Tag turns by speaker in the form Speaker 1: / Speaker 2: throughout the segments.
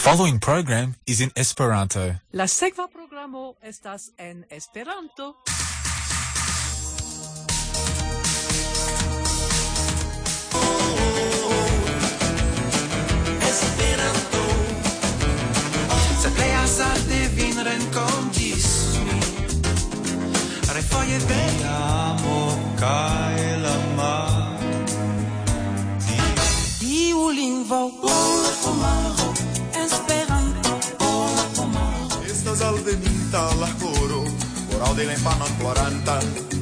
Speaker 1: following program is in Esperanto.
Speaker 2: La sekva programo estas en Esperanto.
Speaker 3: Esperanto. Se plej hazarde vin renkontis mi. Refoje
Speaker 4: amo kaj la mar.
Speaker 3: Tiu lingvo la pomaro. Esperanto la pomaro.
Speaker 4: Estas alveninta la koro, por aŭdi la infanon ploranta.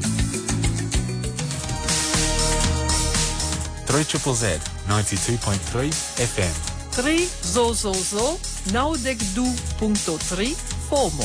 Speaker 1: 3ZZZ 92.3 FM.
Speaker 2: 3 zozozo 92.3 FOMO.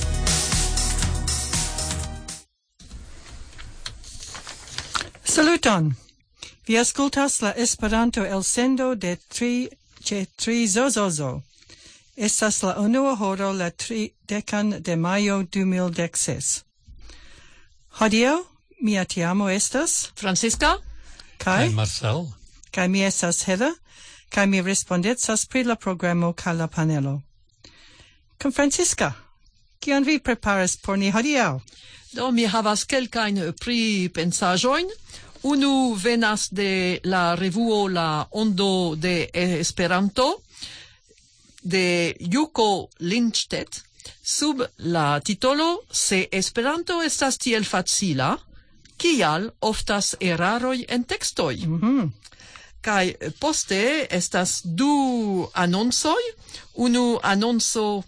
Speaker 5: Saluton! Vi ascoltas la Esperanto elsendo de 3 zozozo. Estas la unua horo la 30 de mayo 2016. Hodiaŭ mia tiamo estas
Speaker 2: Francisca?
Speaker 5: Kai
Speaker 6: Marcel.
Speaker 5: Kai mi estas Heather. Kai mi respondecas pri la programo kaj la panelo. Kun Francisca, kion vi preparas por ni hodiaŭ?
Speaker 2: Do mi havas kelkajn pripensaĵojn. Unu venas de la revuo La Ondo de Esperanto de Juko Lindstedt sub la titolo Se Esperanto estas tiel facila, kial oftas eraroj en tekstoj. Kaj poste estas du anoncoj. Unu anonco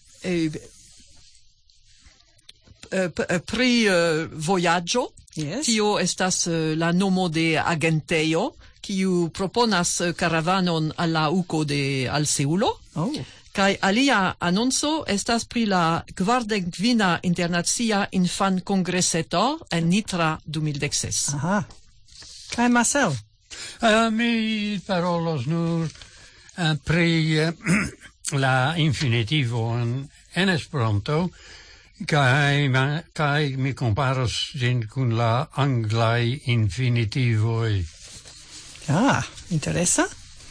Speaker 2: pri vojaĝo.
Speaker 5: Yes.
Speaker 2: Tio estas la nomo de agentejo, kiu proponas karavanon al la uko de al Seulo.
Speaker 5: Oh.
Speaker 2: Kaj alia anonco estas pri la 45 internacia infan-kongreseto en Nitra 2016.
Speaker 5: Aha. Kai Marcel?
Speaker 6: Mi parolos nur pri la infinitivo en Esperanto, kai mi comparos ĝin kun la anglaj infinitivoj.
Speaker 5: Interesa.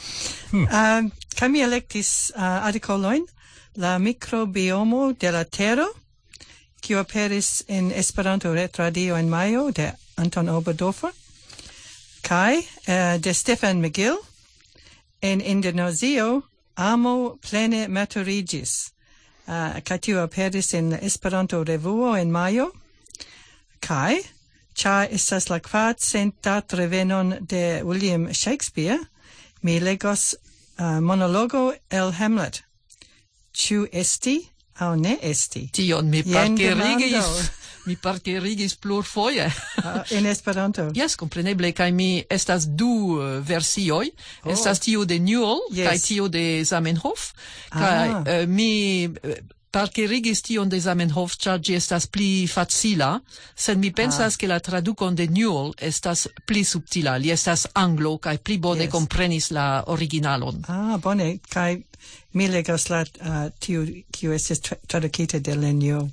Speaker 5: Kai mi elektis artikolojn La mikrobiomo de la tero, kiu aperis en Esperanto retradio en majo de Anton Oberdorfer, kai de Stefan McGill en Indonezio amo plene maturiĝis. Kai tiu aperis en Esperanto revuo en majo, kai ĉar estas la 400 revenon de William Shakespeare, mi legos monologo el Hamlet. Ĉu esti aŭ ne esti?
Speaker 2: Tion mi
Speaker 5: Jen
Speaker 2: parkerigis.
Speaker 5: demando.
Speaker 2: Mi parkerigis plurfoje.
Speaker 5: En Esperanto.
Speaker 2: Yes, compreneble, kaj mi estas du versioj. Estas tiu de Newell
Speaker 5: Yes.
Speaker 2: kaj tiu de Zamenhof. Kaj mi parkerigis tion de Zamenhof, ĉar ĝi estas pli facila, sed mi pensas ke la tradukon de Newell estas pli subtila. Li estas anglo kaj pli bone
Speaker 5: Yes.
Speaker 2: komprenis la originalon.
Speaker 5: Bone, kai mi legos la tiu kiu estis tradukita de Lenio.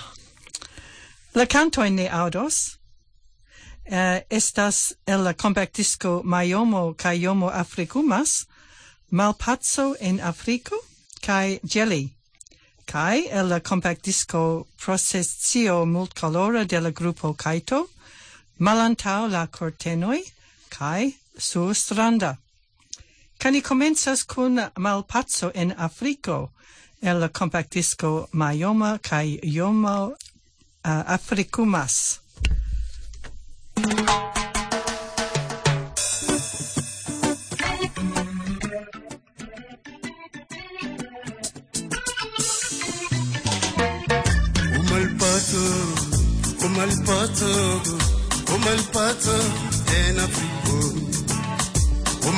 Speaker 5: La cantoin ne audos. Estas el la compact disco Mayomo kai Yomo Afrikumas, Malpazzo en Afriko kai Jelly. Kai el la compact disco Processio multcolora de la grupo Kaito, Malantau la cortenoi kai Sur stranda. Cani comenzas kun Malpazzo en Afriko, el la compact disco Mayoma kai Yomo Afrikumas.
Speaker 4: O malpato en Afriko. O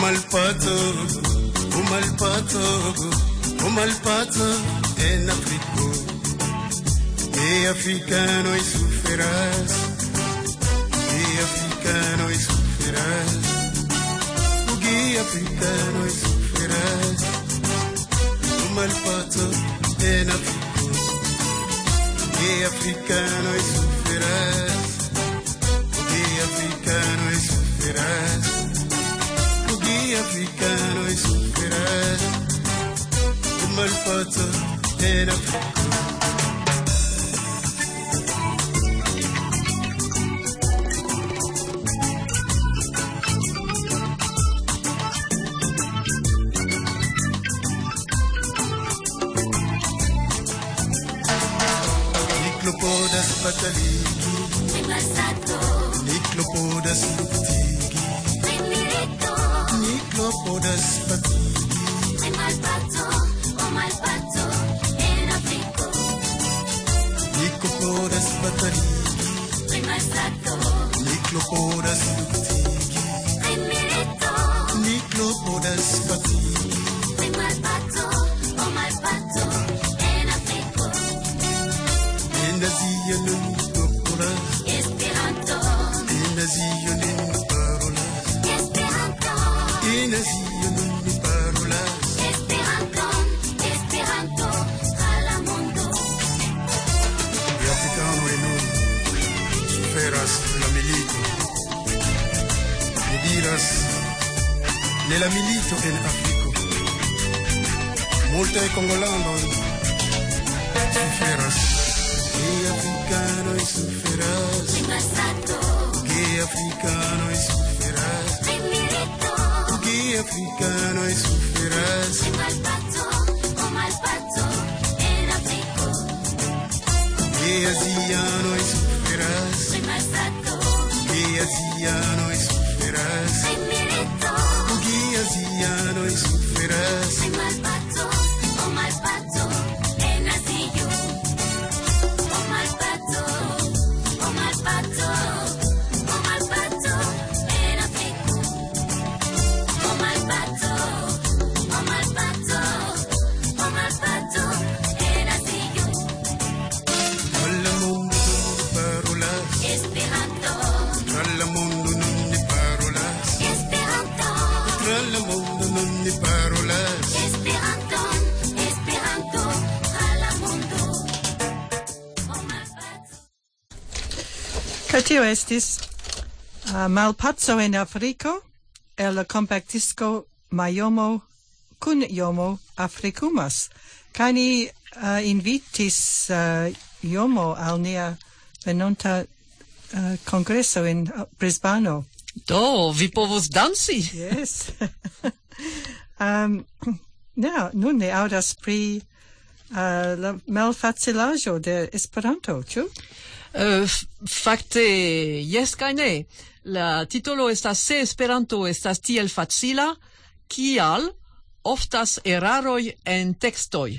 Speaker 4: malpato en Afriko. E africanoi sufferas. Ugi africanoi sufferas. O malpato en Afriko. E africanoi sufferas. Africano e sofrerás, o guia africano e sofrerás, malfata en Afriko. Niklopodas bataligi, Niklopodas luptigi, Niklopodas batigi, Niklopodas bataligi, Niklopodas luptigi, Niklopodas batigi, Inaziyonin popolas, Inaziyonin parolas, Inaziyonin parolas. Gli africani e noi suferas la milito, e diras nella milito en Afriko, molte congolano suferas. Que africano y sufrirás, que africano y sufrirás, que africano y sufrirás, que asiano y sufrirás, que asiano y sufrirás, que asiano y sufrirás.
Speaker 5: Tio estis malpaco en Afriko el la compactisco Mayomo kun Yomo Afrikumas. Kaj ni invitis Yomo al nia venonta congreso en Brisbano.
Speaker 2: Do, vi povos dansi.
Speaker 5: Yes. Nun ne audas pri la malfacilaĵo de Esperanto, ĉu?
Speaker 2: Fakte, yes kaj ne. La titolo estas Se Esperanto estas tiel facila, kial oftas eraroj en tekstoj.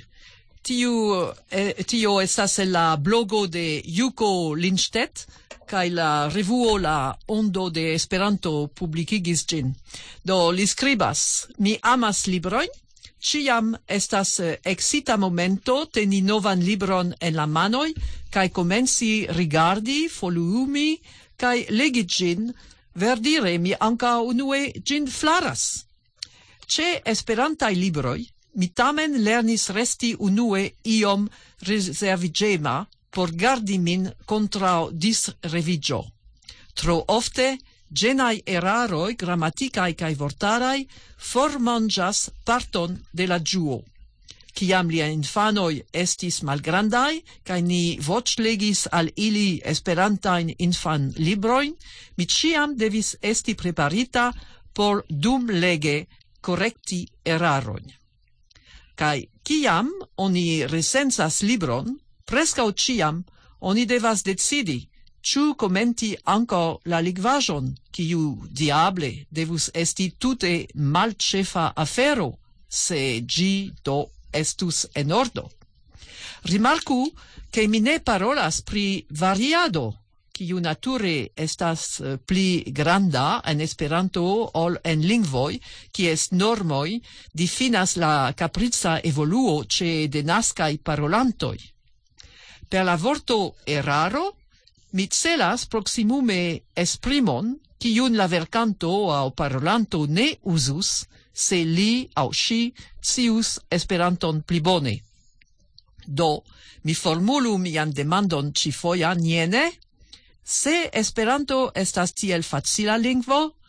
Speaker 2: Tio estas en la blogo de Juko Lindstedt, kaj la revuo La Ondo de Esperanto publikigis ĝin. Do li skribas: Mi amas librojn, ciam estas excita momento teni novan libron en la manoj, kaj komenci rigardi, folumi, kaj legi ĝin, verdire mi ankaŭ unue ĝin flaras. Ĉe esperantaj libroj mi tamen lernis resti unue iom rezerviĝema por gardi min kontraŭ disreviĝo. Tro ofte ĝenaj eraroj gramatikaj kaj vortaraj formanĝas parton de la ĝuo. Kiam lia infanoj estis malgrandaj kaj ni voĉlegis al ili esperantajn infanlibrojn, mi ĉiam devis esti preparita por dumlege korekti erarojn. Kaj kiam oni recenzas libron, preskaŭ ĉiam oni devas decidi, ĉu komenti ankaŭ la lingvaĵon, kiu diable devus esti tute malĉefa afero, se ĝi do estus en ordo. Rimarku, ke mi ne parolas pri variado, kiu nature estas pli granda en Esperanto ol en lingvoj, kies normoj difinas la kaprica evoluo ĉe denaskaj parolantoj. Per la vorto eraro, mi celas proximume esprimon, kiun la verkanto aŭ parolanto ne uzus, se li aŭ ŝi scius Esperanton pli bone. Do, mi formulu mian demandon ĉifojan jene: se Esperanto estas tiel facila lingvo,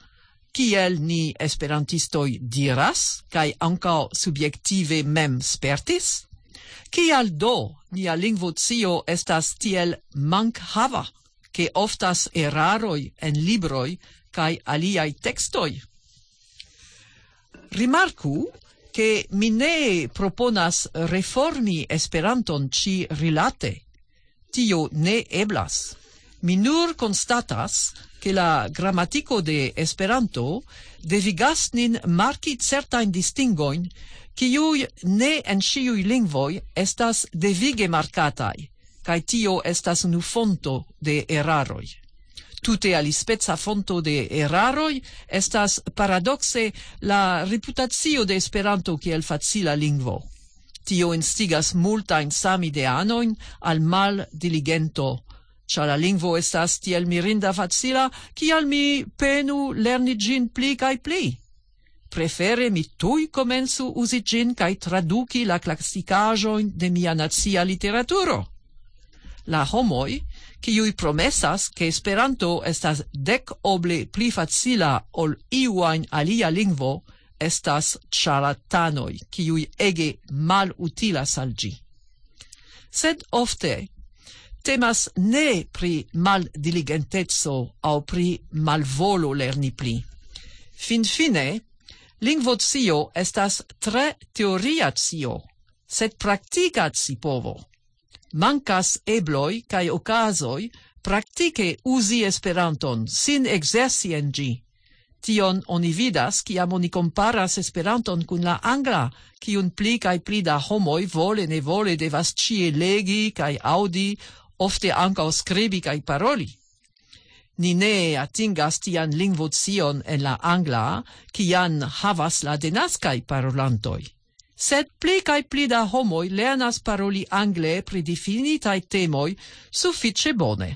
Speaker 2: kiel ni esperantistoi diras, kai ankaŭ subjektive mem spertis? Kial do nia lingvocio estas tiel mankhava, ke oftas eraroj en libroj kaj aliaj tekstoj? Rimarku, ke mi ne proponas reformi Esperanton ĉi rilate. Tio ne eblas. Mi nur constatas che la grammatico de Esperanto devigas nin marki certain distingoin, kiuj ne en ĉiuj lingvoj estas devige markataj, kaj tio estas unu fonto de eraroj. Tute alispeca fonto de eraroj estas paradoxe la reputacio de Esperanto kiel facila lingvo. Tio instigas multajn samideanojn al maldiligento, ĉar la lingvo estas tiel mirinda facila, kial mi penu lerni ĝin pli kaj pli. Prefere mi tuj komencu uzi ĝin kaj traduki la klasikaĵojn de mia nacia literaturo. La homoj, kiuj promesas, ke Esperanto estas 10 oble pli facila ol iu ajn alia lingvo, estas ĉarlatanoj, kiuj ege malutilas al ĝi. Sed ofte temas ne pri maldiligenteco aŭ pri malvolo lerni pli. Finfine, lingvocio estas tre teoria scio, sed praktika scipovo. Mankas ebloj kaj okazoj praktike uzi Esperanton sin ekzerci en ĝi. Tion oni vidas, kiam oni comparas Esperanton kun la angla, kiun pli kaj pli da homoj vole nevole devas ĉie legi kaj aŭdi, ofte ankaŭ skribi kaj paroli. Ni ne atingas tian lingvocion en la angla, kian havas la denaskaj parolantoj. Sed pli kaj pli da homoj lernas paroli angle pri difinitaj temoj sufiĉe bone.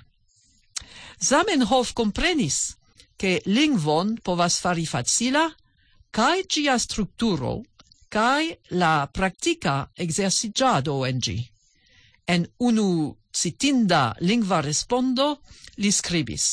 Speaker 2: Zamenhof komprenis, ke lingvon povas fari facila, kaj ĝia strukturo, kaj la praktika ekzerciĝado en ĝi. En unu citinda lingva respondo li skribis: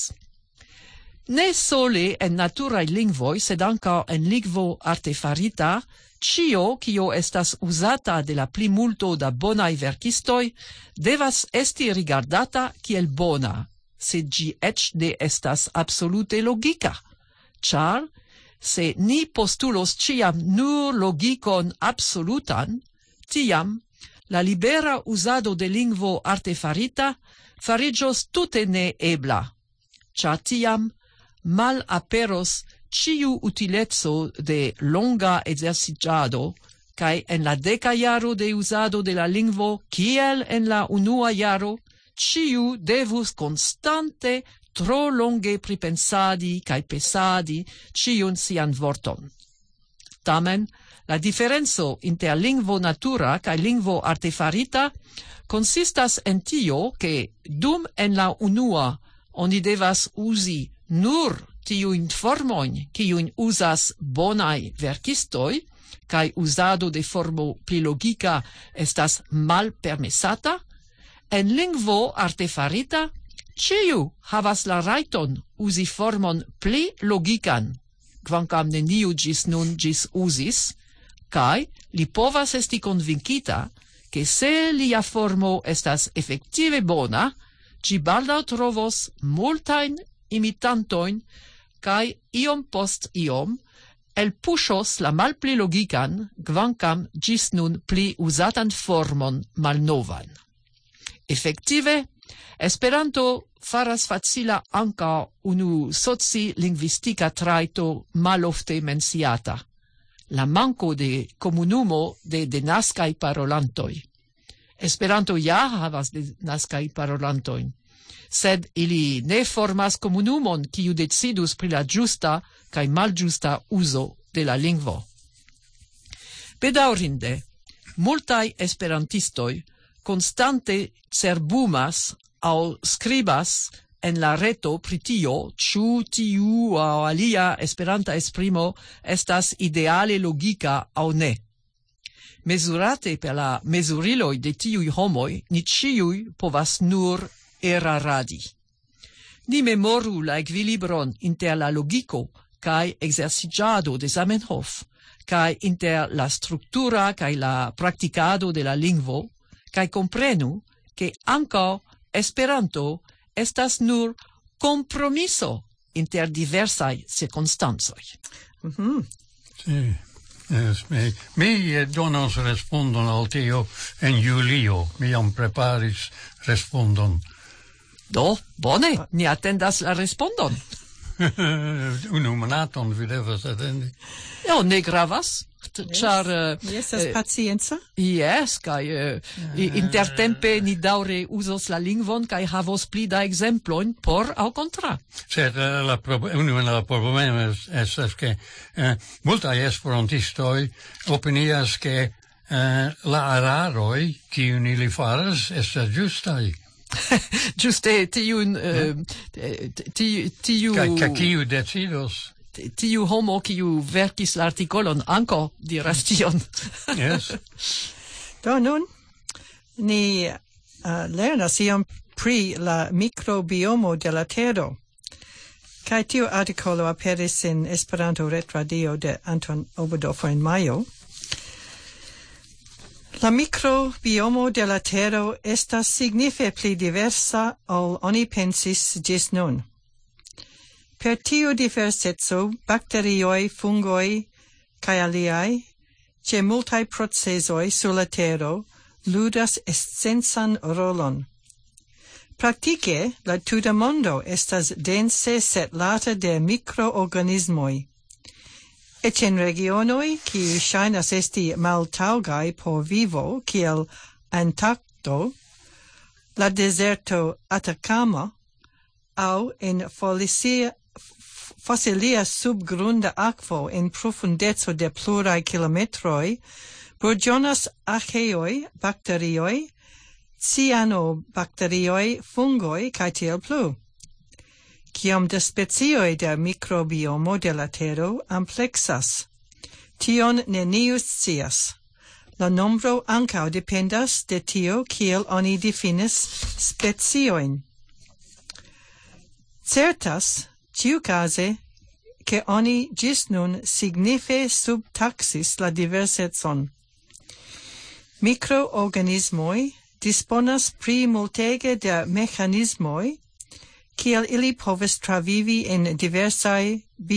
Speaker 2: ne sole en naturaj lingvoj, sed ankaŭ en lingvo artefarita, ĉio, kio estas uzata de la plimulto da bonaj verkistoj, devas esti rigardata kiel bona, sed ĝi eĉ ne estas absolute logika, ĉar se ni postulos ĉiam nur logikon absolutan, tiam la libera uzado de lingvo artefarita fariĝos tute ne ebla, ĉar tiam malaperos ĉiu utileco de longa ekzerciĝado, kaj en la 10. jaro de uzado de la lingvo, kiel en la unua jaro, ĉiu devus konstante tro longe pripensadi kaj pesadi ĉiun sian vorton. Tamen, la diferenco inter lingvo natura kaj lingvo artefarita konsistas en tio, ke dum en la unua oni devas uzi nur tiujn formojn, kiujn uzas bonaj verkistoj, kaj uzado de formo pli logika estas malpermesata, en lingvo artefarita ĉiu havas la rajton uzi formon pli logikan, kvankam neniu ĝis nun ĝis uzis, kaj li povas esti konvinkita, ke se lia formo estas efektive bona, ĝi baldaŭ trovos multajn imitantojn, kaj iom post iom elpuŝos la malpli logikan, kvankam ĝis nun pli uzatan formon malnovan. Efektive, Esperanto faras facila ankaŭ unu soci-lingvistika trajto malofte menciata: la manko de komunumo de denaskaj parolantoj. Esperanto ja havas denaskaj parolantojn, sed ili ne formas komunumon, kiu decidus pri la ĝusta kaj malĝusta uzo de la lingvo. Bedaŭrinde, multaj esperantistoj konstante cerbumas aŭ skribas en la reto pri tio, ĉu tiu aŭ alia esperanta esprimo estas ideale logika aŭ ne. Mezurate per la mezuriloj de tiuj homoj, ni ĉiuj povas nur eraradi. Ni memoru la ekvilibron inter la logiko kai exerciciado de Zamenhof, kai inter la structura kai la practicado de la lingvo, kai comprenu che ankaŭ Esperanto estas nur compromiso inter diversaj circunstancoj.
Speaker 6: Sì. Yes, mi donos respondon al tio en julio. Mi jam preparis respondon.
Speaker 2: Do, bone, ni attendas la respondon.
Speaker 6: Unu monaton vi devas atendi.
Speaker 2: Jo, ne gravas, char...
Speaker 5: Estas pacienza?
Speaker 2: Yes, kai intertempe ni daŭre uzos la lingvon kai havos pli da ekzemplojn por aŭ kontra.
Speaker 6: Sed unu el la problemoj estas ke multaj esperantistoj opinias ke la eraroj kiujn ili faras estas ĝustaj.
Speaker 2: Giuste tiun tiu
Speaker 6: Kaj kiu decidos?
Speaker 2: Tiu homo kiu verkis la artikolon ankaŭ diras tion.
Speaker 6: Yes.
Speaker 5: Do nun ni lernas iom pri la mikrobiomo de la tero. Kaj tiu artikolo aperis en Esperanto retradio de Anton Oberdorfer en majo. La microbiomo de la tero estas signife pli diversa ol oni pensis ĝis nun. Per tiu diverseco, bakterioj, fungoj kaj aliaj, ĉe multaj procezoj sur la tero, ludas esencan rolon. Praktike, la tuta mondo estas dense setlata de mikroorganismoj. Eĉ en regionoj, kiuj ŝajnas esti maltaŭgaj por vivo, kiel Antarkto, la dezerto Atacama, aŭ en fosilia subgrunda akvo en profundeco de pluraj kilometroj, burĝonas arĥeoj, bakterioj, cianobakterioj, fungoj kaj tiel plu. Kiom da specioj de mikrobiomo de la tero amplexas. Tion neniu scias. La nombro ankaŭ dependas de tio kiel oni difinas speciojn. Certas, ĉiukaze, ke oni ĝis nun signife subtaksis la diversecon. Mikroorganismoj disponas pri multege da mechanismoj, kiel ili povas travivi en diversaj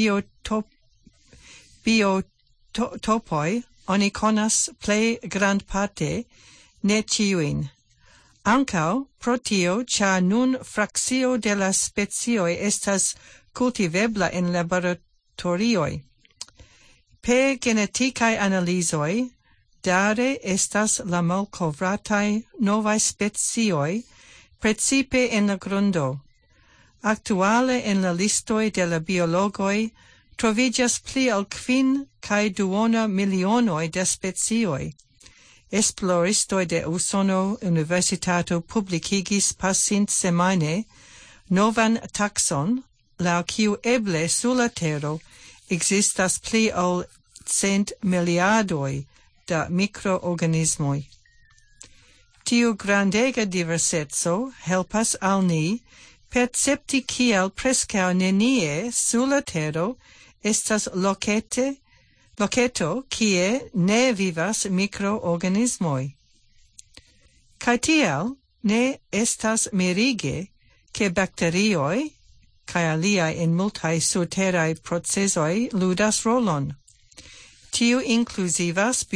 Speaker 5: biotopoj, oni konas plej grandparte, ne ĉiujn. Ankaŭ pro tio, ĉar nun frakcio de la specioj estas kultivebla en laboratorioj. Per genetikaj analizoj, dare estas la malkovrataj novaj specioj, precipe en la grundo. Actuale en la listoj de la biologoj troviĝas pli ol 5,2 milionoj de specioj. Esploristoj de Usono Universitato publikigis pasintsemajne novan takson, laŭ kiu eble sur la tero ekzistas pli ol 100 miliardoj da mikroorganismoj. Tiu grandega diverseco helpas al ni percepti kiel preskaŭ nenie sur la tero estas loketo kie ne vivas mikroorganismoj. Kaj tiel ne estas mirige ke bakterioj kaj aliaj en multaj surteraj procezoj ludas rolon. Tiu inkluzivas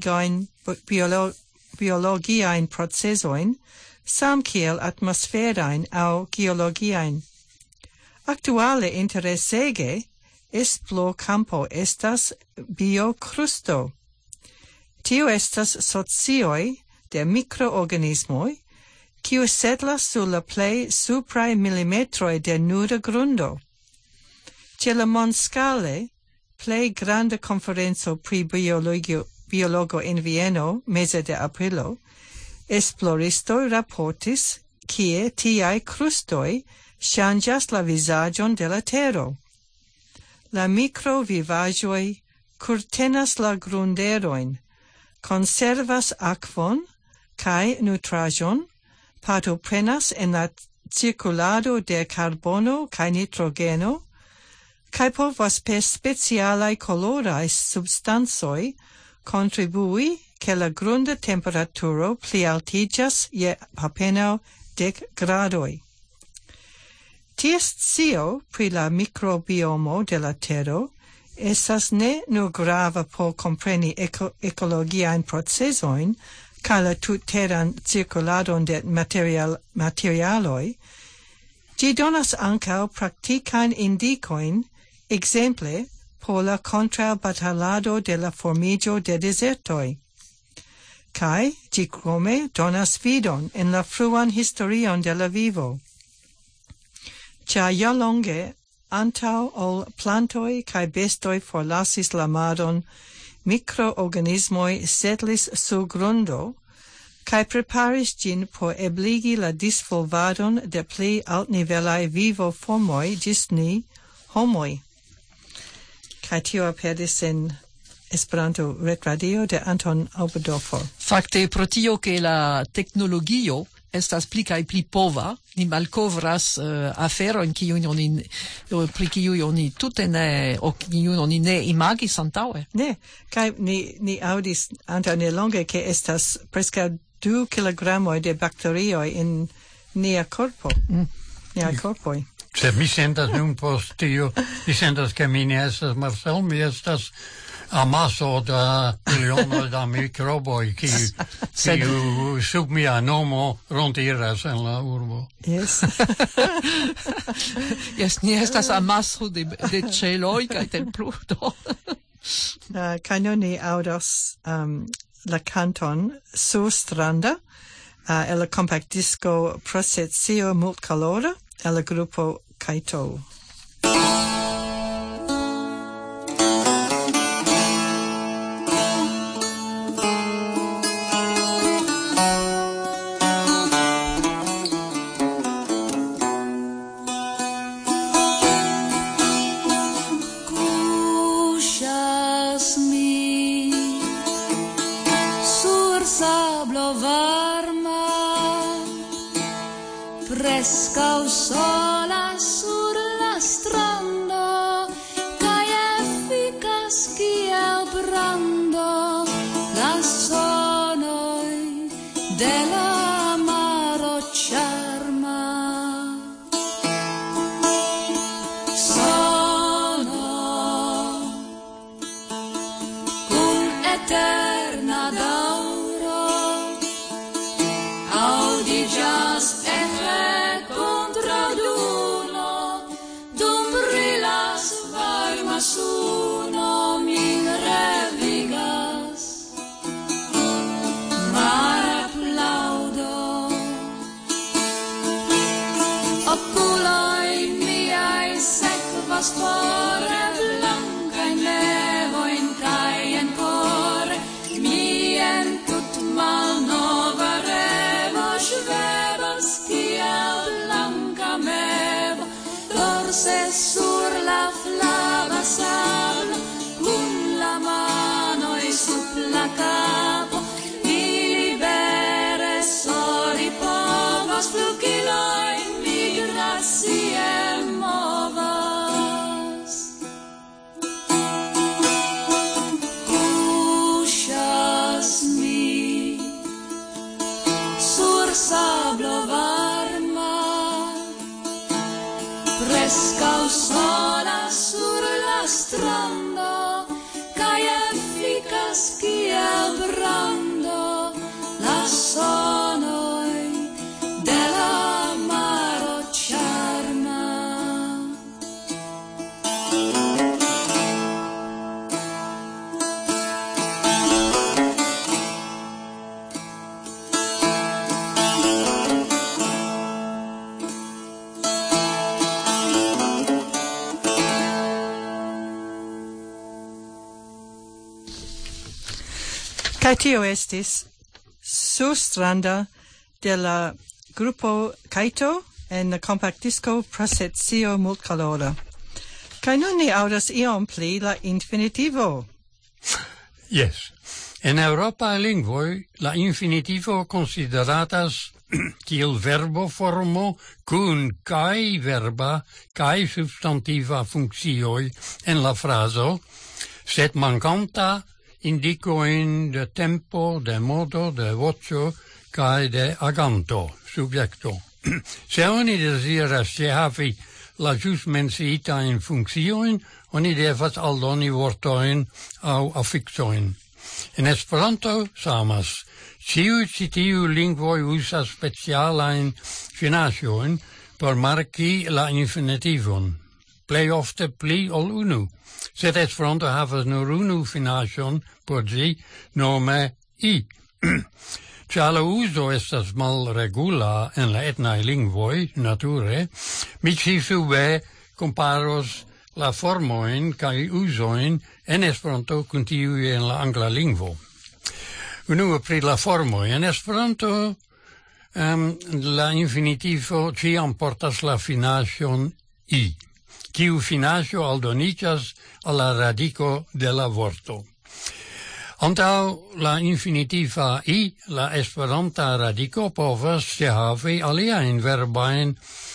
Speaker 5: biologiajn procezojn, samkiel atmosferajn aŭ geologiajn. Aktuale interesege esplorkampo estas biokrusto. Tio estas socioj de mikroorganismoj, kiu setlas sur la plej supraj milimetroj de nuda grundo. Ĉe la mondskale, plej granda konferenco pri biologo en Vieno, meze de aprilo, esploristoj raportis kie tiaj krustoj ŝanĝas la vizaĝon de la tero. La mikrovivaĵoj kurtenas la grunderojn, konservas akvon kaj nutraĵon, partoprenas en la cirkulado de karbono kaj nitrogeno, Kai povas per specialai colorai substansoi contribui che la grunda temperaturo pli altigas je apenaŭ 10 gradoi. Ties scio pri la microbiomo de la tero estas ne nur grava por compreni ecologiain procesoin ca la tutteran circuladon de materialoi, gi donas ancao practican indicoin, exemple, por la contrabatalado de la formigio de desertoi. Kai gi crome donas vidon en la fruan historion de la vivo. Cia ja longe, antau ol plantoi kai bestoi forlasis la maron, microorganismoi setlis sur grundo, kai preparis gin por ebligi la disvolvadon de pli altnivelai vivo formoi gis ni homoi. Kai tio aperis en Esperanto Retradio de Anton Oberdorfer.
Speaker 2: Fakte pro tio che la tecnologio estas pli kaj pli pova, ni malkovras afero en kiu oni pri kiu oni tute ne o kiu oni ne imagis antaŭe.
Speaker 5: Ne, kaj ni aŭdis antaŭ nelonge ke estas preskaŭ 2 kilogramoj de bakterioj en nia korpo. Nia korpoj.
Speaker 6: Se mi sentas nun post tio, mi sentas che mi ne estas Marcel, mi estas amaso da milionoj da mikroboj kiu sub mia nomo rondiras en la urbo.
Speaker 5: Yes.
Speaker 2: Yes, ni estas amaso de ĉeloj kaj templudo.
Speaker 5: Kaj nun ni aŭdos la canton Surstranda el la compact disco Procezio Multcolora el la grupo Kaito.
Speaker 7: Preskaŭ sola sur la strando, kaj efikas kiel brando la sonoj de la maro ĉarma. Sono kun eterna daŭro aŭdiĝas suno min revigas mar aplaudo okuloj miaj sekvas fore blankajn nevojn kaj enkore mi entut malnova revo ŝvebas kiel blanka mevo dorse sur la flava sablo kun la manoj sub la kapo mi libere soli povas flugilojn mi gracie movas. Kuŝas mi sur sablo varma, preskaŭ sola sur la strando, kaj efikas kiel brando la sonoj de la maro ĉarma.
Speaker 5: Kaj tio estis Surstranda de la grupo Kaito en la compact disco Procezio Multcolora. Kaj nun ni aŭdas iom pli la infinitivo.
Speaker 6: Yes. En Europa lingvoi la infinitivo consideratas kiel verbo formo kun kai verba kai substantiva funccioi en la fraso, sed mancanta indicoin de tempo, de modo, de vocio, kai de aganto, subjecto. Se oni desiras havi la jus menciita in funccioin, oni devas aldoni vortoin au affixoin. En Esperanto samas, ciu lingvoi usas specialain finaĵojn por marki la infinitivon. Plej ofte pli ol unu, sed Esperanto havas nur unu finaĵon por ĝi, nome i. Ĉar la uzo estas malregula en la etnaj lingvoj, nature, mi ĉi-sube komparos la formoin kai usoin en Esperanto kun tiuj en la angla lingvo. Unue pri la formoj. En Esperanto la infinitivo ĉiam portas la finaĵon i, kiu finaĵo aldoniĝas al la radiko de la vorto. Antaŭ la infinitiva i, la esperanta radiko povas havi aliajn verbajn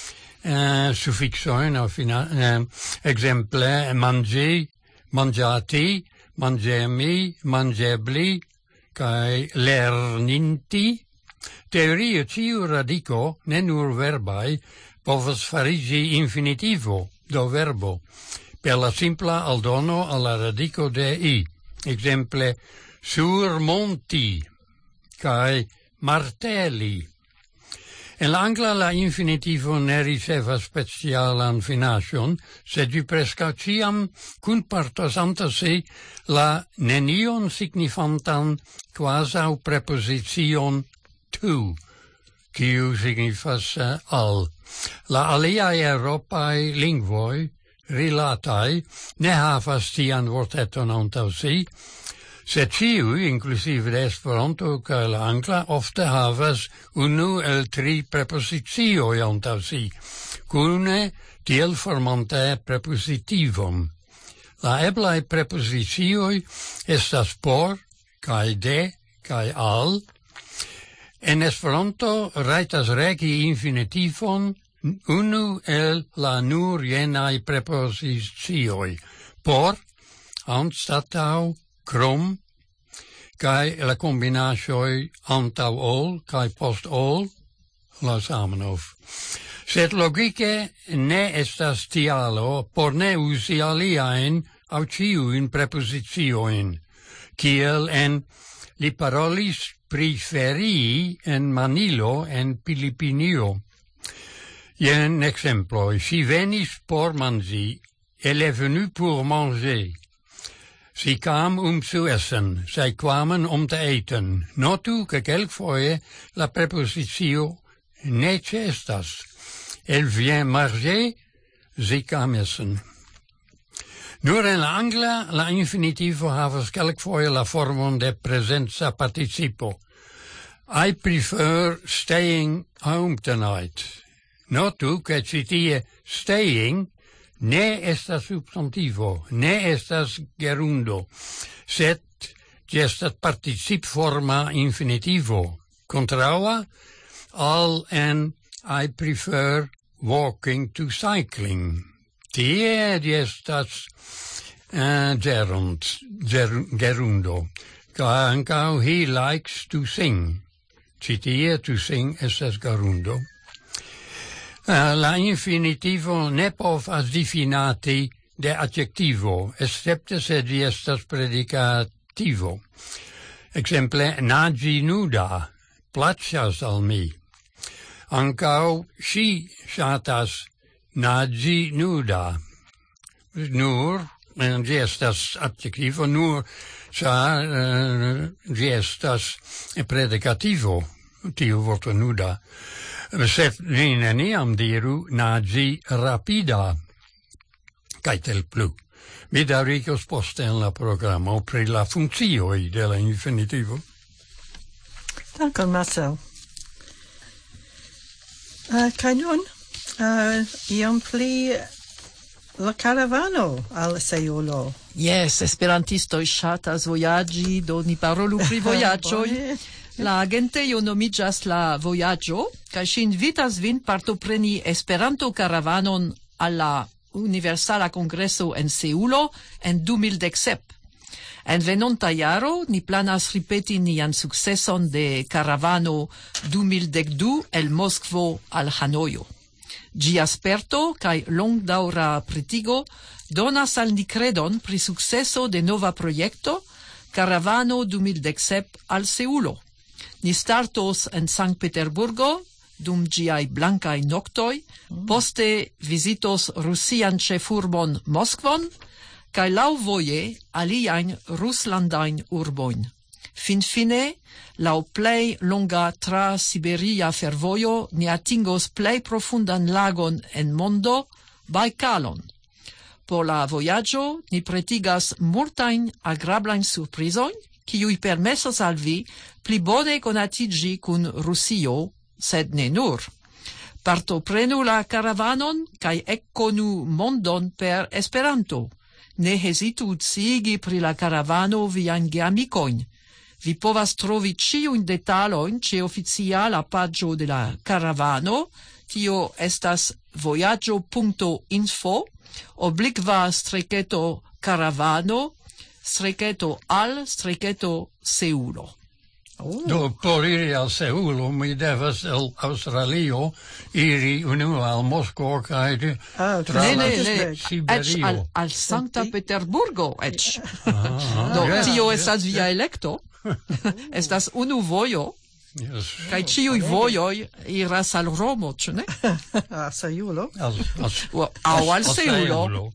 Speaker 6: suffixoin au exemple mangi, mangiati, mangemi, mangebli, kai lerninti. Teorie ciu radico, ne nur verbai, povas farigi infinitivo, do verbo, per la simpla aldono alla radico de i. Exemple, surmonti, kai marteli. En la angla la infinitivo ne ricevas specialan finaĵon, sed ĝi preskaŭ ĉiam kunpartas anta si la nenion signifantan kvazaŭ prepozicion tu, kiu signifas al. La aliaj eŭropaj lingvoj rilataj ne havas tian vorteton antaŭ si, sed ciu, inclusive de Esperanto kaj la angla, ofte havas unu el tri preposicioj antaŭ si, kune tiel formante prepositivon. La eblaj preposicioj estas por, kaj de, kaj al. En Esperanto rajtas regi infinitivon unu el la nur jenaj preposicioj. Por, anstataŭ, krom, kai la combinacioi antau ol, kai post ol, la samenhof. Sed logike ne estas tialo por ne usi aliaen au ciuin preposicioin, kiel en li parolis pri ferii en Manilo en Filipinio. Jen exemploi, si venis por mangi, elle est venue pour manger. Si kam zu essen, zij kwamen om te eten. Notu que quelquefoje la preposicio ne estas. Elle vient manger, si kam essen. Nur en la angla la infinitivo havas quelquefoje la formon de presenza participo. I prefer staying home tonight. Notu que citie staying ne estas substantivo, ne estas gerundo, sed gestat particip forma infinitivo. Contraua al en I prefer walking to cycling. Tie gestas gerundo. Ca ancau he likes to sing. Citie to sing estas gerundo. La infinitivo ne povas difinati de adjectivo, excepte se ĝi estas predicativo. Exemple, nagi nuda, plaĉas al mi. Ankaŭ ŝi ŝatas nagi nuda. Nur, ĝi estas adjectivo, nur ĉar ĝi estas predicativo, tiu vorto nuda. Sed ni neniam diru nagi rapida, kaj tel plu. Mi daŭrigos poste en la programo pri la funkcioj de la infinitivo.
Speaker 5: Dankon, Marcel. Kaj nun, iom pli la karavano al Seulo.
Speaker 2: Yes, esperantistoj ŝatas vojaĝi, do ni parolu pri vojaĝoj. La agentejo nomiĝas La Vojaĝo, kaj ŝi invitas vin partopreni Esperanto-karavanon al la Universala Kongreso en Seulo en 2017. En venonta jaro ni planas ripeti nian sukceson de karavano 2012 el Moskvo al Hanojo. Gia sperto kaj longdaŭra pretigo donas al ni credon pri sukceso de nova projekto Karavano 2017 al Seulo. Ni startos en Sankt Peterburgo dum ĝiaj blankaj noktoj, poste vizitos rusian ĉefurbon Moskvon kaj laŭvoje aliajn ruslandajn urbojn. Finfine, laŭ plej longa tra-siberia fervojo ni atingos plej profundan lagon en mondo, Bajkalon. Por la vojaĝo ni pretigas multajn agrablajn surprizojn, kiuj permesos al vi pli bone konatiĝi kun Rusio, sed ne nur. Partoprenu la karavanon kaj ekkonu mondon per Esperanto. Ne hezitu sciigi pri la karavano viajn geamikojn. Vi povas trovi ĉiujn detalojn ĉe oficiala paĝo de la karavano. Tio estas vojaĝo.info /karavano /al/Seulo.
Speaker 6: Do por iri al Seulo mi devas el Australio iri unue al Moskvo kaj tra la Siberio.
Speaker 2: Al Sankta Peterburgo eĉ. Do tio estas via elekto. Estas unu vojo. Kaj ĉiuj vojoj iras al Romo, ĉu ne?
Speaker 5: Seulo.
Speaker 2: Aŭ al Seulo.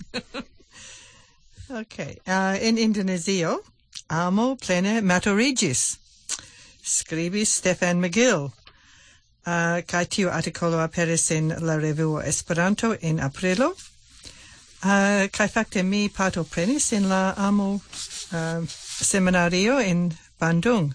Speaker 5: Okay. In Indonezio, amo plene maturiĝis. Skribis Stefan McGill. Kaj tiu artikolo aperis en la revuo Esperanto en aprilo. Kaj fakte mi partoprenis en la amo seminario en Bandung.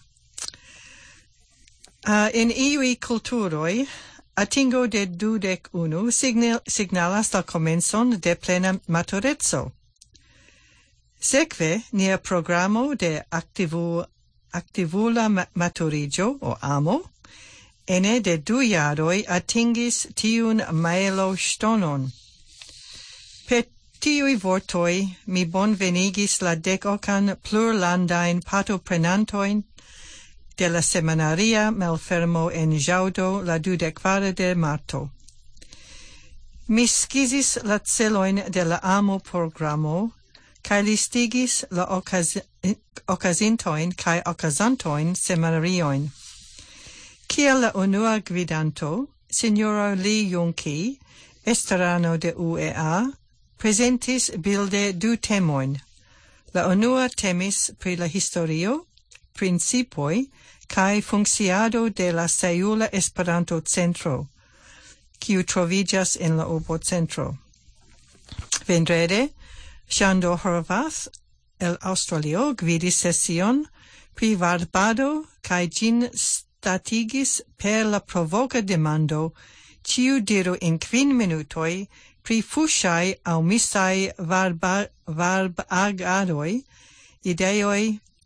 Speaker 5: En iuj kulturoj, atingo de 21 signalas la komencon de plena matureco. Sekve, nia programo de aktivula maturiĝo o amo, ene de 2 jaroj atingis tiun majloŝtonon. Per tiuj vortoj mi bonvenigis la 10 plurlandajn partoprenantojn de la seminaria malfermo en Ĵaŭdo la 24 de marto. Mi skizis la celojn de la amo programo kaj listigis la okazintojn kaj okazantojn seminariojn. Kiel la unua gvidanto, Sinjoro Lee Jung-ki, estrano de UEA, prezentis bilde 2 temojn. La unua temis pri la historio, principoj kaj funkciado de la Seula Esperanto Centro, kiu troviĝas en la urbocentro. Vendrede, Shandor Horvath el Australio gvidis sesion pri varbado kaj ĝin statigis per la provoka demando ĉiu diru en 5 minutoj pri fuŝaj aŭ misaj varbagadoj, ideoj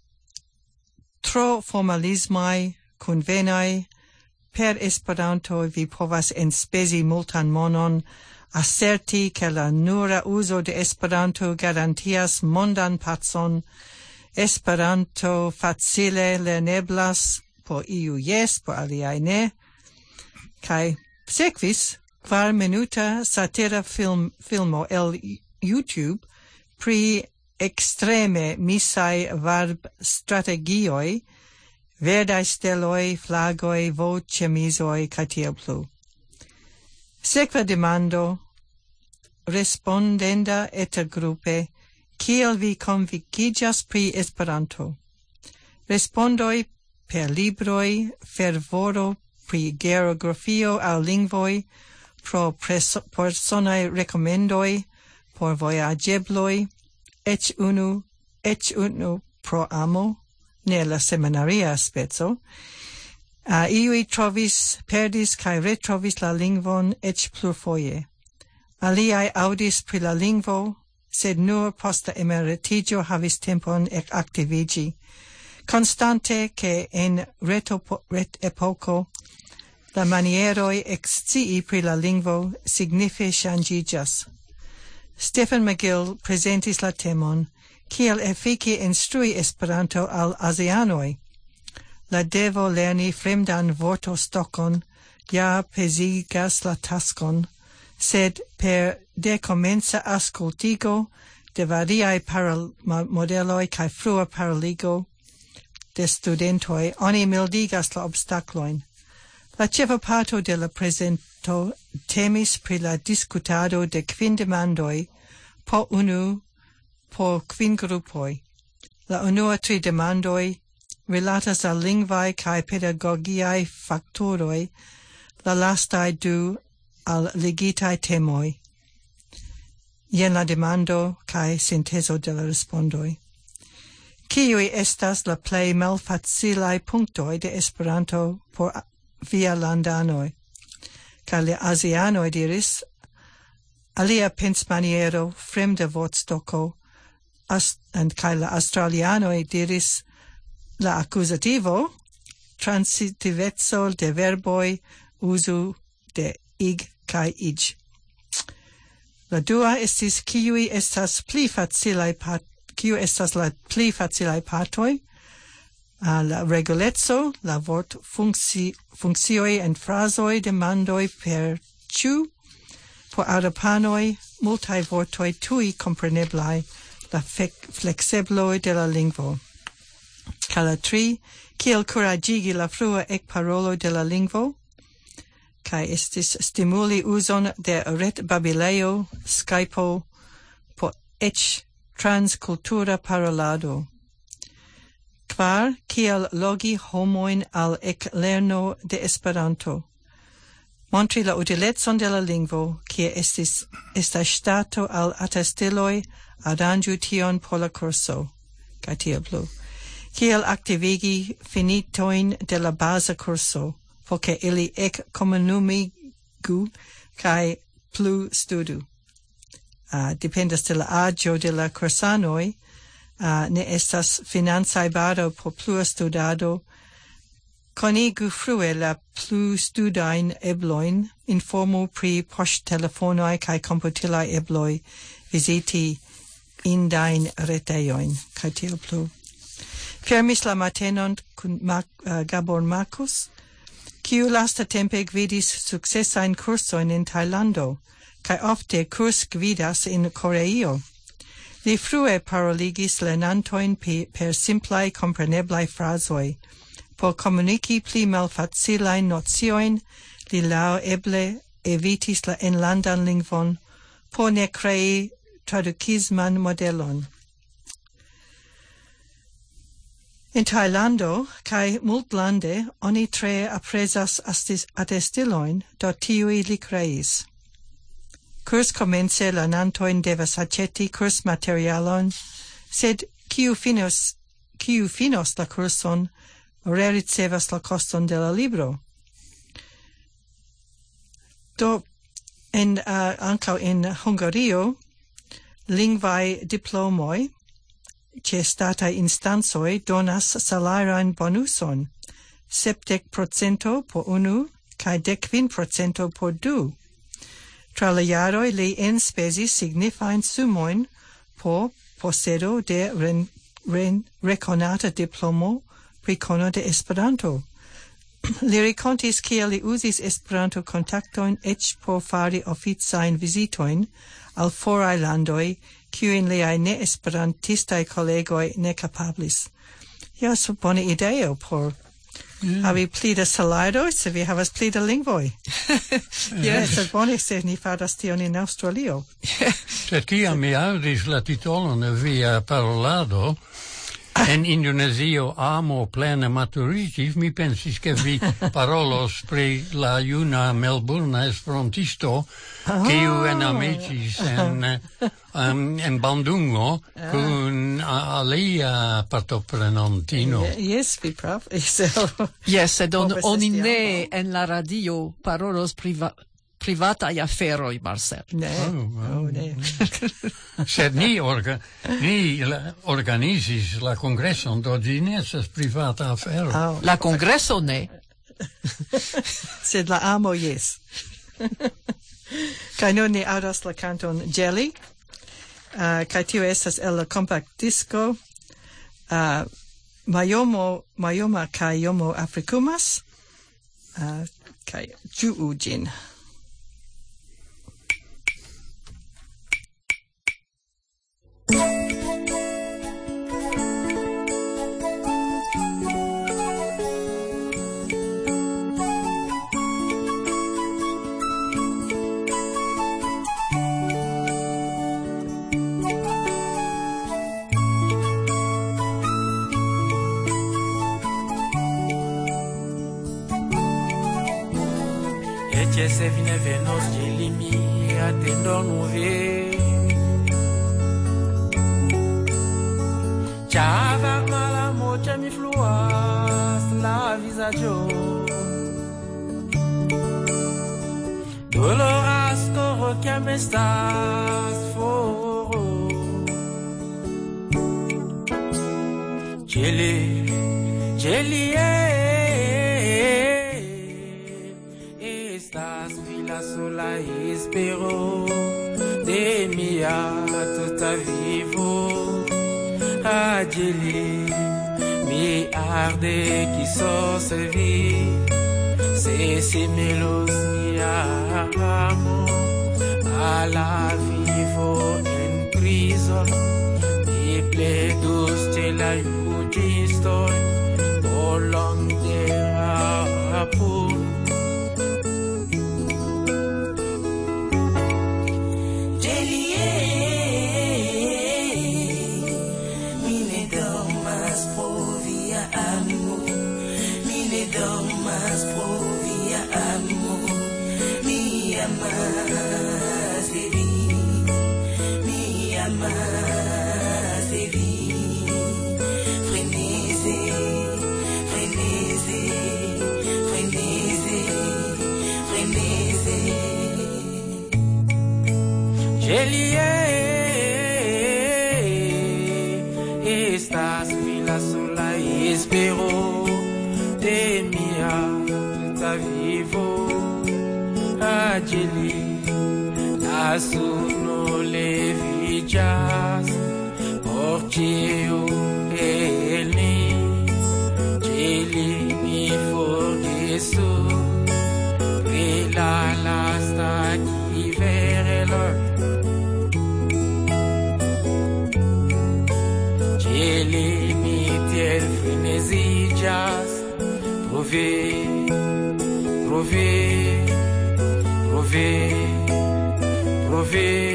Speaker 5: tro formalismaj, kunvenaj. Per Esperanto vi povas enspezi multan monon, asserti ke la nura uzo de Esperanto garantias mondan pacon. Esperanto facile lerneblas, por iu jes, por aliaj ne. Kaj sekvis 4-minuta satira filmo el YouTube pri extreme misaj strategioj, verdaj steloj, flagoj, voĉemizoj kaj tiel plu. Sekva demando, respondenda intergrupe, kiel vi konvikiĝas pri Esperanto? Respondoj per libroj, fervoro pri geografio aŭ lingvoj, pro personaj rekomendoj, por vojaĝebloj, eĉ unu pro amo, ne la seminaria speco. Iuj perdis kaj retrovis la lingvon eĉ plurfoje. Aliaj aŭdis pri la lingvo, sed nur post la emeritigo havis tempon activigi. Constante che en ret epoco la manieroi excii pri la lingvo signife changigas. Stephen McGill presentis la temon kiel efike instrui Esperanto al azianoi. La devo lerni fremdan vortostokon ja pesigas la taskon, sed per dekomenca ascoltigo de variae modeloi kai frua paroligo de studentoi, oni mildigas la obstacloin. La cefa parto de la presento temis pri la discutado de 5 demandoi po unu por 5 gruppoi. La unua 3 demandoi relatas al lingvae kai pedagogiae factoroi, la lastae 2 al ligitae temoi. Jen la demando kai sinteso de la respondoi. Kiui estas la plei malfacilae punctoi de Esperanto por via landanoi? Kai le asianoi diris, alia pensmaniero fremda vortstoko, kai la australianoi diris, la accusativo, transitivezzo de verboi, usu de ig kai ig. La dua estis kiu estas la pli facilae partoi, la regulezzo, la vort funccioi en frasoi demandoi per ciu, por arapanoi, multae vortoi tui compreneblai, la flexebloi de la lingvo. Cala 3, kiel curagigi la frua ecparolo de la lingvo, kai estis stimuli uson de ret babileo, Skypo, por ec transcultura parolado. 4, kiel logi homoin al eclerno de Esperanto. Montri la utilezon de la lingvo, kie estas stato al attestiloi, aranju tion por la curso. Kai tiel plu. Kiel activigi finitoin de la basa curso, poiché ili ec comunumigu kai plu studu. Dependas de la agio de la cursanoi, ne estas finanzae baro por plua studado, conigu frue la plu studain ebloin, informu pri poŝtelefonoj kaj komputilae ebloi, visiti indain retejoin, kaj tiel plu. Fermis la matenon kun Gabor Marcus, kiu lasta tempe gvidis successain cursoin in Tailando, kai ofte kurs gvidas in Koreio. Li frue paroligis lernantoin per simplai compreneblai frasoi. Por comunici pli malfacilain notioin, li lau eble evitis la enlandan lingvon, por ne crei traducisman modelon. In Tailando, kai multlande, oni tre apresas attestiloin, do tiui li creis. Curs comence lernantoin devas aceti curs materialon, sed kiu finos la curson, rericevas la coston de la libro. Do, ancau in Hungario, lingvae diplomoi, ce statae instansoi donas salarian bonuson, 70% por unu, cae 15% por du. Tra la jaroi li enspezis signifain sumoin por posedo de reconata diplomo pri kono de Esperanto. Li rakontis kiel li uzis Esperanto kontaktoin ec por fari oficiain visitoin al forai landoi, kiuin liai ne-esperantistai kolegoi ne capablis. Jas, bona ideo por havi pli da salado, se vi havas pli da lingvoi. Yes, bone se ni faras tion in Australio.
Speaker 6: Sed kiam mi audis la titolon de via parolado, en Indonesio amo plena maturitis, mi pensis che vi parolos pri la juna Melbourne esperantisto, kiu enamiĝis en Bandungo kun alia partoprenantino.
Speaker 5: Yes, vi pravis.
Speaker 2: Yes, sed oni ne en la radio parolos pri privata aferoi, Marcel.
Speaker 5: Ne. Ne.
Speaker 6: Sed ni organizis la congresson, do ĝi ne estas privata afero.
Speaker 2: La congresso ne.
Speaker 5: Sed la amo, yes. Kai nun ni audas la canton Jelly. Kai tio estas el la compact disco Mayoma kai Yomo Afrikumas. Kai ĝuu ĝin.
Speaker 3: Che se vine venos gelimi atendo nuve Chava mala mocha mi fluas la visaggio Doloras coro que me estás foro Jelly Estas vila sola espero de mia tutta vivo Jelly mi arde qui so se vi se melos mi amo a la vivo en prison mi pledos te la judisto long de rapo Estas vila sola espero de mia tutta vivo Jelly la sono le vigias portio elni Jelly mi forgeso la sta chi verelo Jelly mi tiel frenesi jazz Prove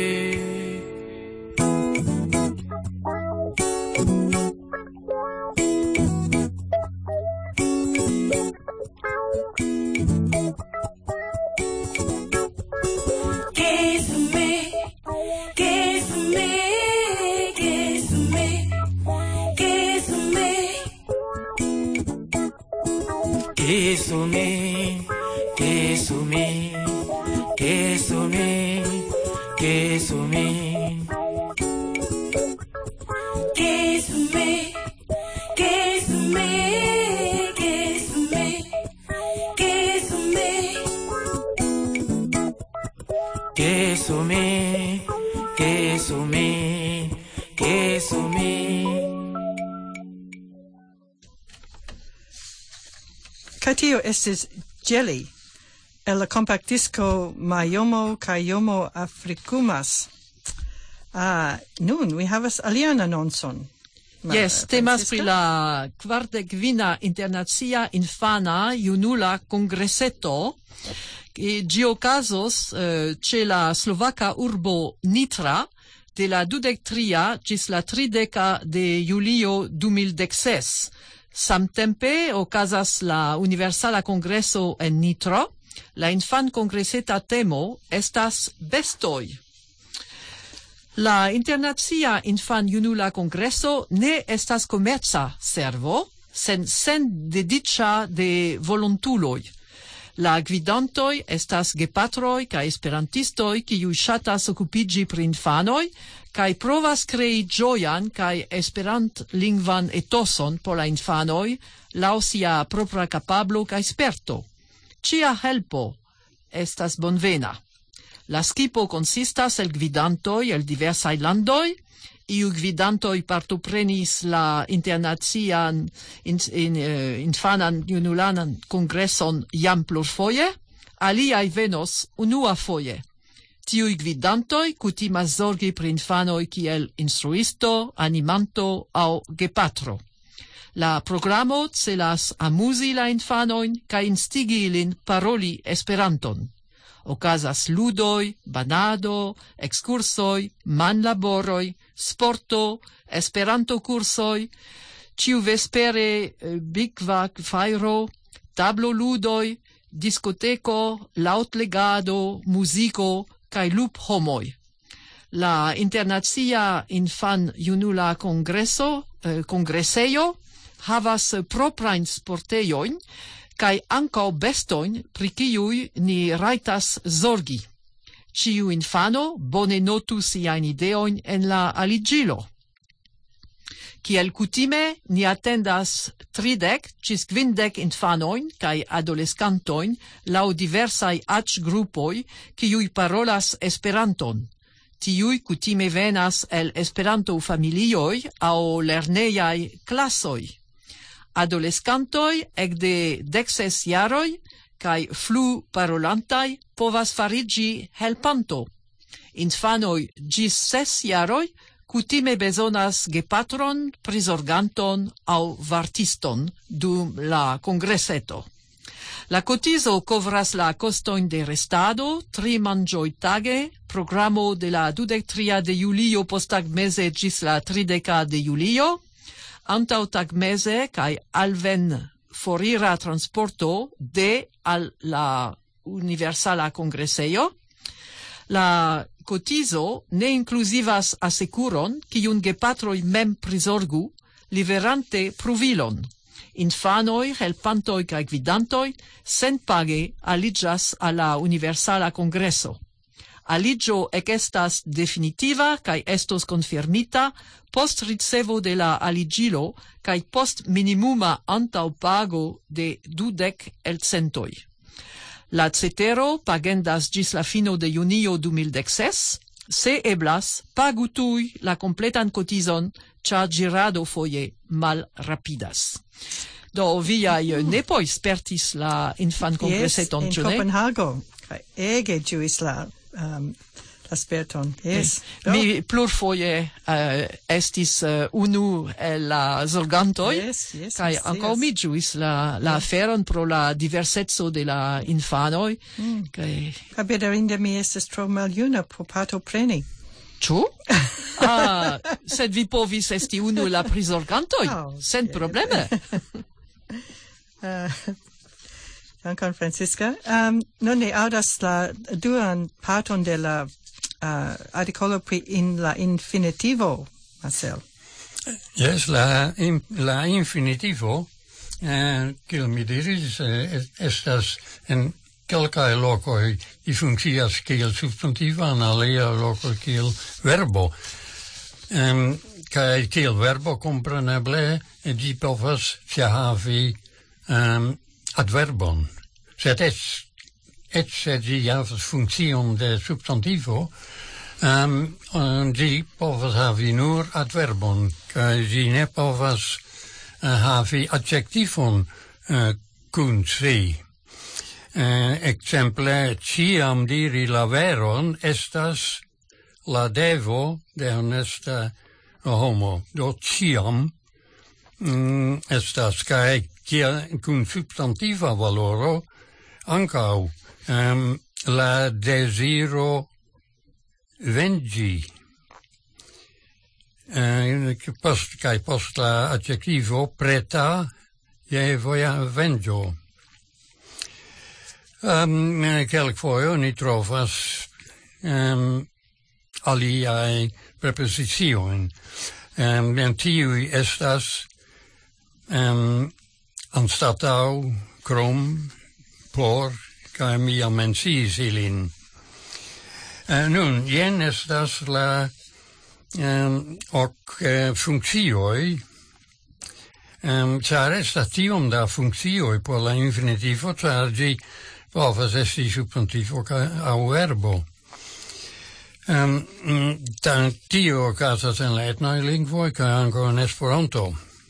Speaker 5: Tio estis Jelly el la compact disco Mayomo kai Yomo Afrikumas. Nun we havas alian annonson.
Speaker 2: Yes, temas pri la 45 internacia infana junula kongreseto ĝi okazos ĉe la slovaka urbo Nitra de la 23 ĝis la 30 de julio 2016. Samtempe okazas la Universala Kongreso en Nitro. La infan kongreseta temo estas bestoj. La Internacia Infan Junula Kongreso ne estas komerca servo, sen dediĉa de volontuloj. La gvidantoi estas gepatroi kaj esperantistoi kiuj ŝatas okupiĝi pri infanoj kaj provas krei ĝojan kaj esperantlingvan etoson por la infanoj laŭ sia propra kapablo kaj sperto. Ĉia helpo estas bonvena. La skipo konsistas el gvidantoj el diversaj landoj. Iu gvidantoj partoprenis la internacian infanan junulanan kongreson jam plurfoje, aliaj venos unuafoje. Tiuj gvidantoj kutimas zorgi pri infanoj kiel instruisto, animanto aŭ gepatro. La programo celas amuzi la infanojn kaj instigi ilin paroli Esperanton. Okazas ludoj, banado, ekskursoj, manlaboroj, sporto, Esperanto-kursoj, ĉiuvespere bigvag-fajro, tabloludoj, diskoteko, laŭtlegado, muziko kaj lup-homoj. La Internacia Infan-Junula Kongresejo havas proprajn sportejojn kaj ankaŭ bestojn pri kiuj ni rajtas zorgi. Ĉiu infano bone notu siajn ideojn en la aliĝilo. Kiel kutime, ni atendas 30 ĝis 50 infanojn kaj adoleskantojn laŭ diversaj aĝgrupoj, kiuj parolas Esperanton. Tiuj kutime venas el Esperanto-familioj aŭ lernejaj klasoj. Adoleskantoj ekde 16 jaroj kaj flu parolantaj povas fariĝi helpanto. Infanoj ĝis 6 jaroj kutime bezonas gepatron, prizorganton aŭ vartiston dum la kongreseto. La cotizo kovras la kostojn de restado, 3 manĝoj tage, programo de la 23 de julio posttagmeze ĝis la 30 de julio, antaŭ tagmeze kaj alven forira transporto de al la Universala Kongresejo. La cotizo ne inkluzivas asekuron, kiun gepatroj mem prizorgu, liverante pruvilon. Infanoj, helpantoj kaj gvidantoj senpage aliĝas al la Universala Kongreso. Aliĝo ekestas definitiva kaj estos konfirmita post ricevo de la aliĝilo kaj post minimuma antaŭpago de 20 elcentoj. La cetero pagendas ĝis la fino de junio 2016. Se eblas, pagu tuj la kompletan kotizon, ĉar ĝirado foje malrapidas. Do viaj nepoj spertis la infankongreseton,
Speaker 5: Yes,
Speaker 2: ĉu
Speaker 5: in
Speaker 2: ne?
Speaker 5: Copenhago. Ege ĝuis la sperton. Yes.
Speaker 2: Mi plurfoje estis unu el la zorgantoj,
Speaker 5: Yes,
Speaker 2: kaj ankaŭ mi ĝuis la aferon pro la diverseco de la infanoj.
Speaker 5: Kaj bedaŭrinde mi estas tro maljuna por partopreni.
Speaker 2: Ĉu? Sed vi povis esti unu la prizorgantoj, sen probleme.
Speaker 5: Dankon, Francisca. Non ne aŭdas la duan parton de la artikolo pri la infinitivo, Marcel.
Speaker 6: Yes, la infinitivo, kiel mi diris, estas en kelkaj lokoj li funkcias kiel substantivo, en alia loko kiel verbo. Kaj kiel verbo kompreneble ĝi povas havi adverbon. Sed eĉ se ĝi havas funkcion de substantivo, ĝi povas havi nur adverbon, kaj ĝi ne povas havi adjektivon kun si. Ekzemple, ĉiam diri la veron estas la devo de honesta homo. Do ĉiam estas kaj kun substantiva valoro ankaŭ la deziro venĝi. Post la adjektivo preta je voja venĝo. Kelkfoje oni trovas aliaj preposiciojn. Tiuj estas anstataŭ, krom, por, kai mia mensis ilin. Nun, jen estas la funkcioi, char estas tiom da funkcioi por la infinitivo, char gi povas esti substantivo au verbo. Tio okazas en la etnaj lingvoj kaj ankaŭ en Esperanto.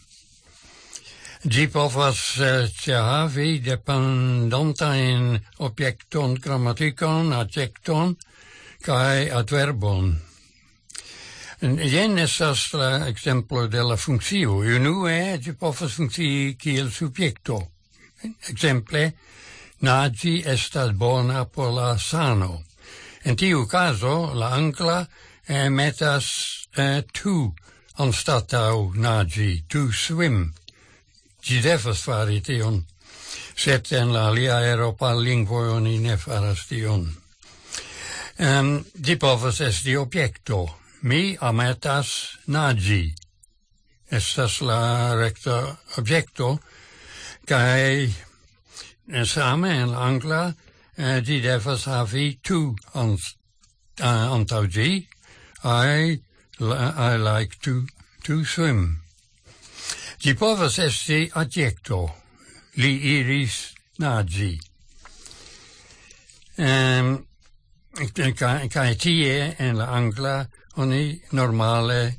Speaker 6: Gi povas havi dependantajn objekton, gramatikon, adjekton kaj adverbon. Jen estas la ekzemplo de la funkcio. Unue gi povas funkcii kiel subjekto. Ekzemple, naĝi estas bona por la sano. En tiu caso, la angla metas to anstataŭ naĝi, to swim. Gi devas fari tion, sed en la alia eŭropa lingvoj oni ne faras tion. Gi povas esti objekto. Mi ametas naĝi. Estas la rekta objekto, kaj same en la angla gi devas havi to antaŭ gi. I like to swim. Gi povas esti adjekto. Li iris naĝi. Kaj tie en la angla oni normale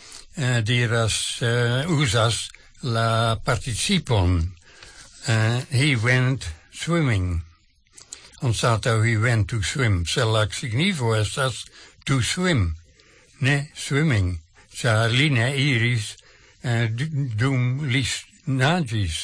Speaker 6: usas la participon. He went swimming. Anstataŭ he went to swim. Se la signifo estas to swim, ne swimming. Ĉar li ne iris dum li naĝis.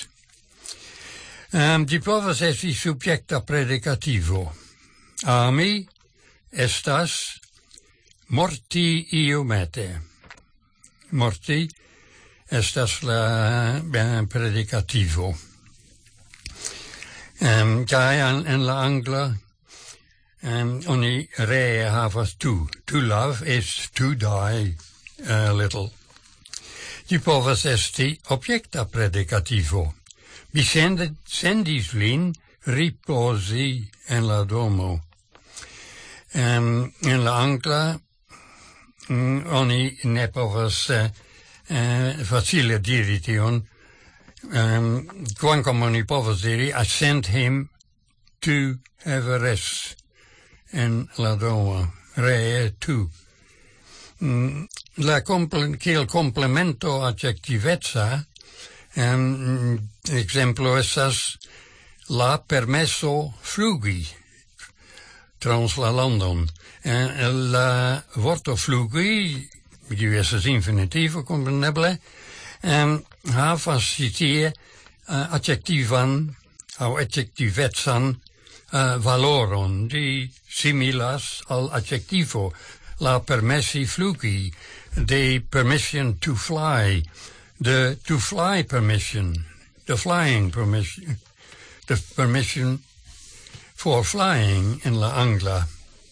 Speaker 6: Ĝi povas esti subjekta predikativo. Ami estas morti iomete. Morti estas la predikativo. Kaj en la angla oni ree havas to. To love is to die a little. Ĝi povas esti objekta predikativo. Mi sendis lin ripozi en la domo. En la angla oni ne povas facile diri tion. Kvankam oni povas diri, I sent him to have a rest en la domo. Ree to. La kiel complemento adjektiveca, exemplo estas la permesso flugi trans la landon. La vorto flugi, kiu estas infinitivo, kompreneble, havas tie adjektivan aŭ adjektivecan valoron. Ĝi similas al adjektivo. La permessi flugi, the permission to fly, the to fly permission, the flying permission, the permission for flying in la angla.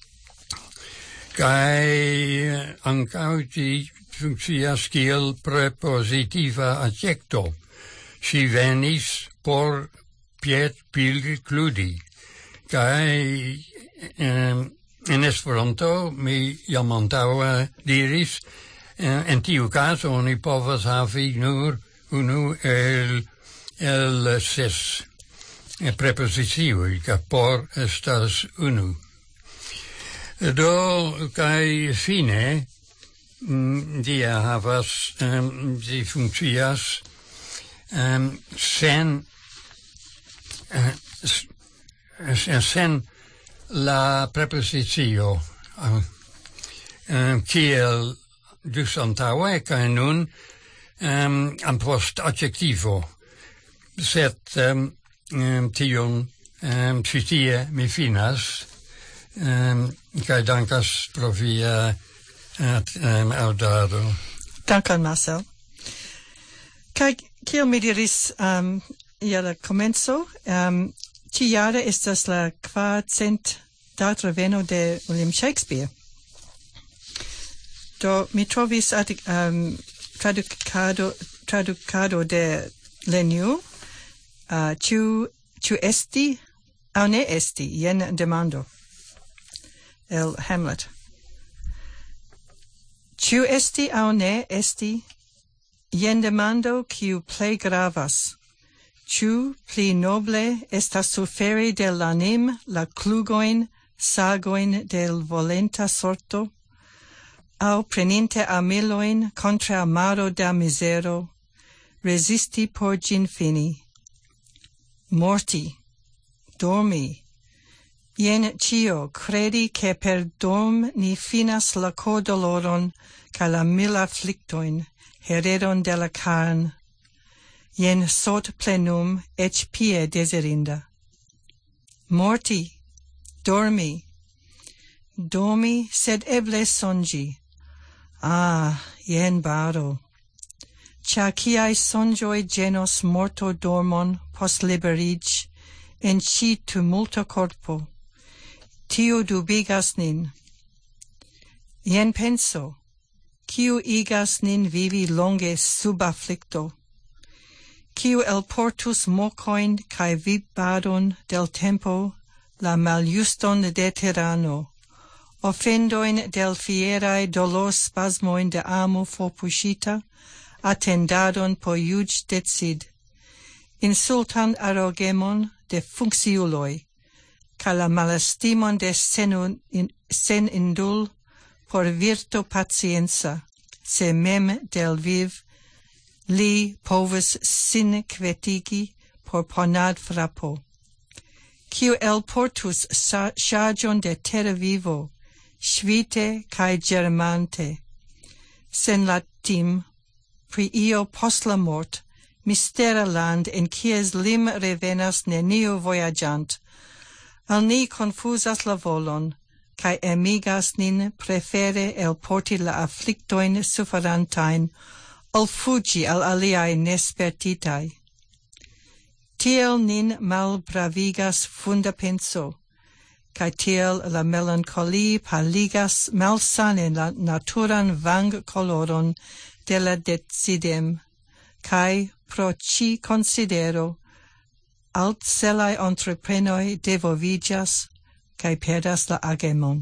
Speaker 6: Kai ankaŭ ĝi funkcias kiel prepositiva adjekto. Ŝi venis por piedpilgludi. Kai en Esperanto mi jam antaŭe diris, en tiu caso oni povas havi nur unu el ses prepozicioj, kaj por estas unu. Do, kaj fine, dia havas, ĝi funkcias sen la preposicio kiel ĵus antaŭe kaj nun post adjektivo. Sed tion ĉi tie mi finas kaj dankas pro via aŭdado.
Speaker 5: Dankon, Marcel. Kaj kiel mi diris je la komenco, ĉi-jare estas la 400 datreveno de William Shakespeare. Do mi trovis tradukado de Leniu, ĉu esti au ne esti, jen demando. El Hamlet. Ciu esti au ne esti, jen demando quiu plei gravas. Ciu pli noble estas suferi de l'anim la clugoin, sagoin del volenta sorto, au preninte amiloin contra amaro da misero, resisti por gin fini. Morti, dormi, jen cio credi che per dorm ni finas la cordoloron ca la mil afflictoin, heredon de la carn, jen sot plenum ec pie deserinda. Morti, dormi, sed eble songi. Ah, jen baro. Cia ciai songioi genos morto dormon pos liberig, en ci tumulto corpo. Tio dubigas nin. Jen penso, ciu igas nin vivi longe sub afflicto, ciu elportus mocoin cae vibadon del tempo, la maljuston de tirano, offendoin del fierae dolor spasmoin de amo forpushita, attendadon po iuge decid, insultan arrogemon de funcciuloi, ca la malestimon de sen indul por virto pacienza, se mem del viv li povus sin quetigi por ponad frappo. Ciu elportus chargion de terra vivo, svite cae germante, sen latim, pri io post la mort, mistera land in cies lim revenas neniu voyagiant, al ni confusas la volon, cae emigas nin prefere elporti la afflictoin sufferantain, ol fugi al aliae nespertitai. Tiel nin malbravigas funda penso, cae tiel la melancolie paligas malsane la naturan vang coloron de la decidem, cae pro ci considero alt celai entreprenoi devovigas cae perdas la agemon.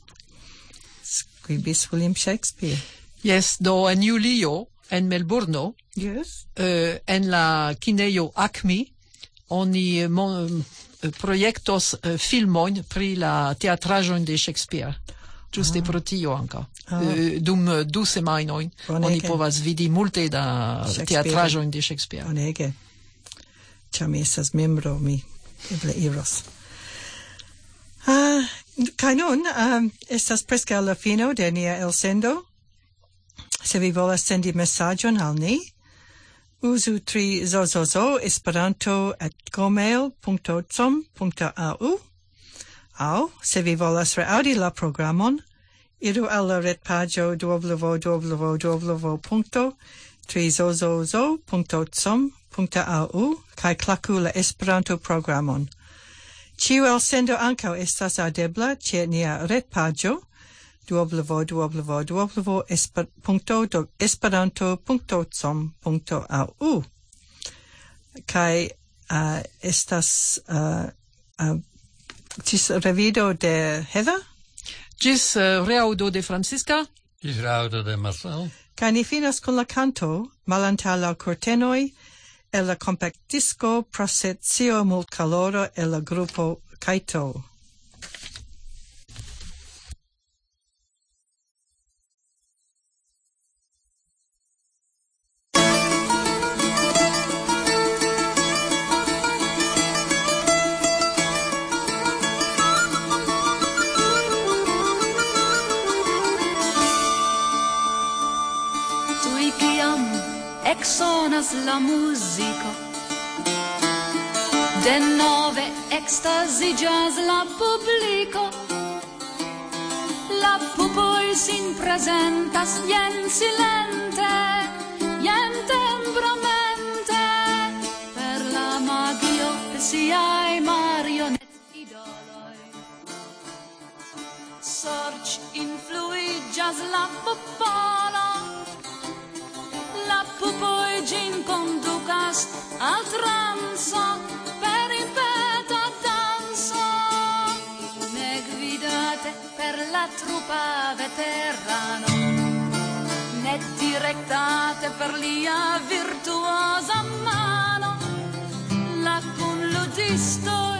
Speaker 5: Scribis William Shakespeare.
Speaker 2: Yes, do en julio, en Melbourno,
Speaker 5: Yes.
Speaker 2: en la kinejo Acme, oni projektos filmoin pri la teatraĵojn de Shakespeare. Giuste pro tio anka. Dum 2 semajnojn oni povas vidi multe da teatraĵojn de Shakespeare.
Speaker 5: Bonege. Ĉar mi estas membro, mi eble iros. Kaj nun estas preskaŭ la fino de nia elsendo. Se vi volas sendi mesaĝon al ni, uzu 3zozozo esperanto@gmail.com.au au, se vi volas reaŭdi la programon, iru al la retpaĝo www.3zozozo.com.au kaj klaku la Esperanto-programon. Ĉiu elsendo ankaŭ estas aŭdebla ĉe nia retpaĝo www.esperanto.com.au kaj estas ĝis revido de Heather.
Speaker 2: Gis reaudo de Francisca.
Speaker 6: Gis reaudo de Marcel.
Speaker 5: Kaj ni finas kun la canto malantaŭ la kortenoj el la compactisco Procesio multcoloro el la grupo Kaito.
Speaker 7: Exonas la musico, denove extasigas la publico, la pupoi sin presentas jen silente, jen temperamente, per la magio de siai marionet idoloi. Sorge influigas la popolo, la pupoi gin conducas al transo per impeta danso. truppa veterano, netti rectate per lia virtuosa mano, la con ludisto